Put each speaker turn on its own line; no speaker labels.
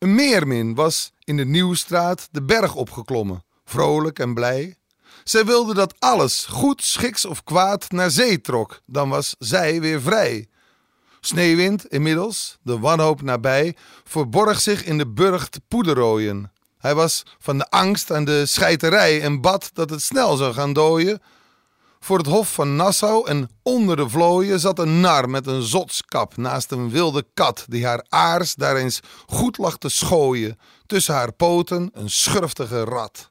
Een meermin was in de Nieuwstraat de berg opgeklommen, vrolijk en blij. Zij wilde dat alles, goed, schiks of kwaad, naar zee trok, dan was zij weer vrij. Sneeuwwind inmiddels, de wanhoop nabij, verborg zich in de burcht Poederooien. Hij was van de angst aan de scheiterij en bad dat het snel zou gaan dooien. Voor het hof van Nassau en onder de vlooien zat een nar met een zotskap naast een wilde kat die haar aars daar eens goed lag te schooien. Tussen haar poten een schurftige rat.